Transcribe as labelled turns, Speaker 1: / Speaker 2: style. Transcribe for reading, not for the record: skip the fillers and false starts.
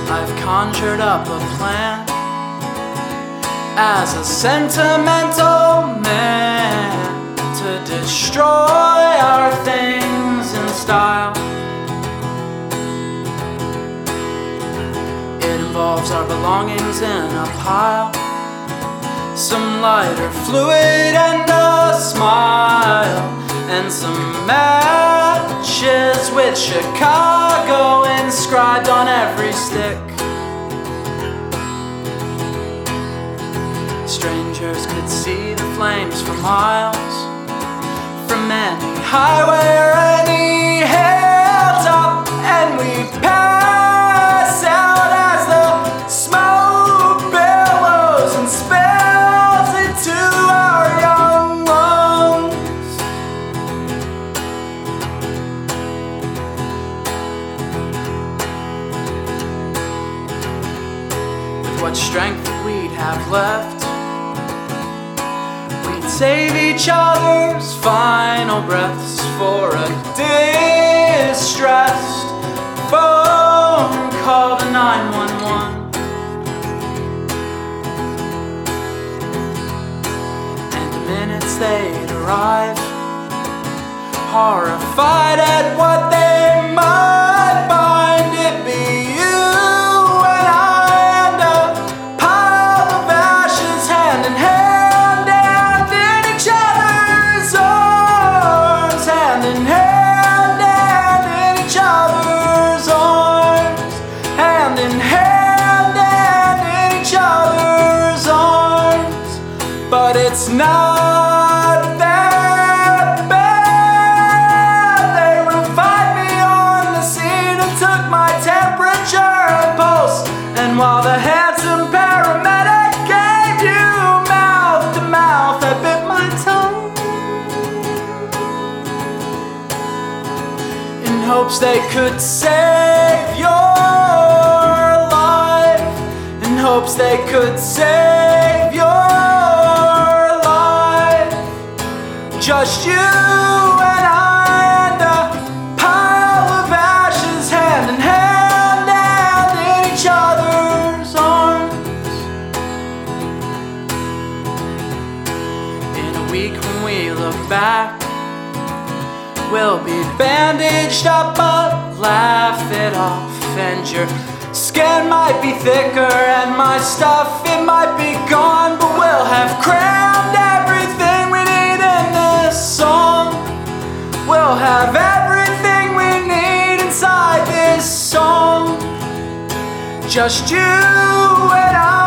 Speaker 1: I've conjured up a plan as a sentimental man to destroy our things in style. It involves our belongings in a pile, some lighter fluid and a smile, and some matches with Chicago inscribed on every stick. Strangers could see the flames for miles, from any highway or any hilltop, and we'd pass out as the smoke billows and spills into our young lungs. With what strength we'd have left, save each other's final breaths for a distressed phone call to 911. And the minutes they'd arrive, horrified at what they might find, it'd be you and I and a pile of ashes hand in hand. But it's not that bad. They revived me on the scene and took my temperature and pulse. And while the handsome paramedic gave you mouth to mouth, I bit my tongue in hopes they could save your life, in hopes they could save your life. Just you and I and a pile of ashes, hand in hand and in each other's arms. In a week when we look back, we'll be bandaged up but laugh it off. And your skin might be thicker and my stuff, it might be gone, but we'll have crammed everything we need in this song. We'll have everything we need inside this song. Just you and I.